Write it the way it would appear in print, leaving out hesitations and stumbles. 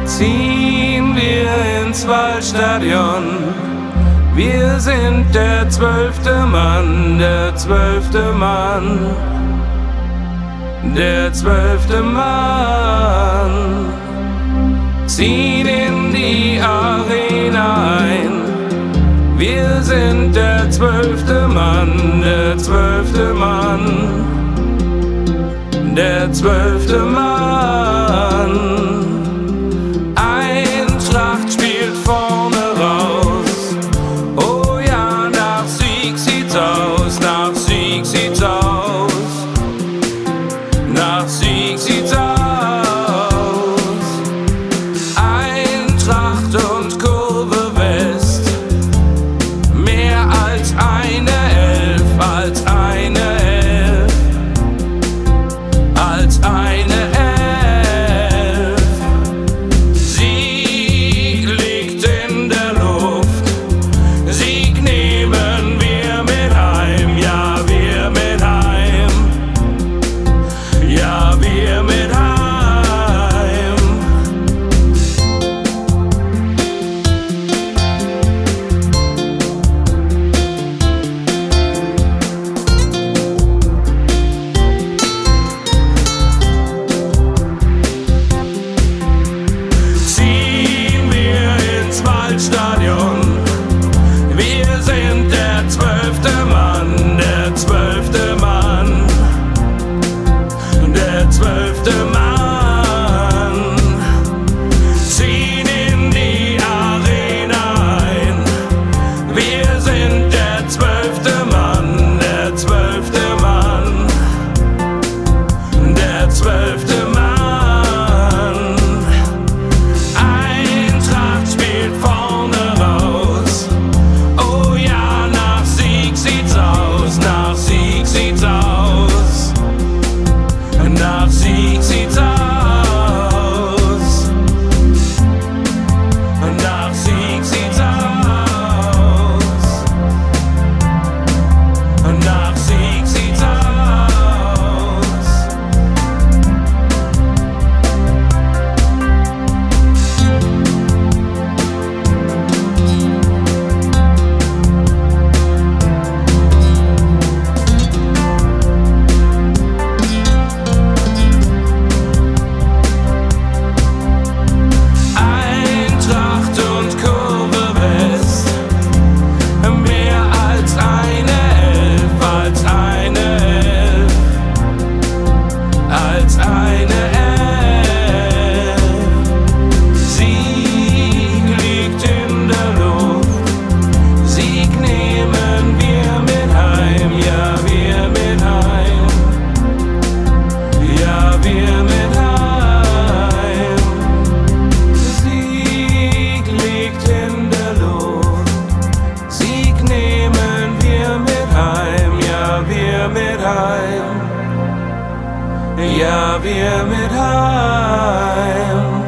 ziehen wir ins Waldstadion. Wir sind der 12. Mann, der 12. Mann, der 12. Mann. Ziehen in die Arena ein. Wir sind der 12. Mann, der 12. Mann, der 12. Mann. Eintracht spielt vorne raus. Oh ja, nach Sieg sieht's aus, nach Sieg sieht's aus, nach Sieg sieht's aus. Eintracht und Kurve West, mehr als eine Elf, als eine Elf, als eine Elf. Sieg liegt in der Luft, Sieg nehmen wir mit heim, ja wir mit heim, ja wir mit heim. Ziehen wir ins Waldstadion. Wir sind der 12. Mann, der 12. Mann, der 12. Mann. Ziehen in die Arena ein. Wir sind der 12. Mann, der 12. Mann, der 12. Mann. Eintracht spielt vorne raus. Oh ja, nach Sieg sieht's aus, nach Sieg sieht's aus, nach Sieg sieht's aus, nach Sieg sieht's aus, nach Sieg sieht's aus. Eintracht und Kurve West, mehr als eine Elf, als eine Elf, als eine Elf. Sieg liegt in der Luft, Sieg nehmen wir mit heim, ja wir mit heim, ja wir mit heim. Sieg liegt in der Luft, Sieg nehmen wir mit heim, ja wir mit heim, ja wir mit heim.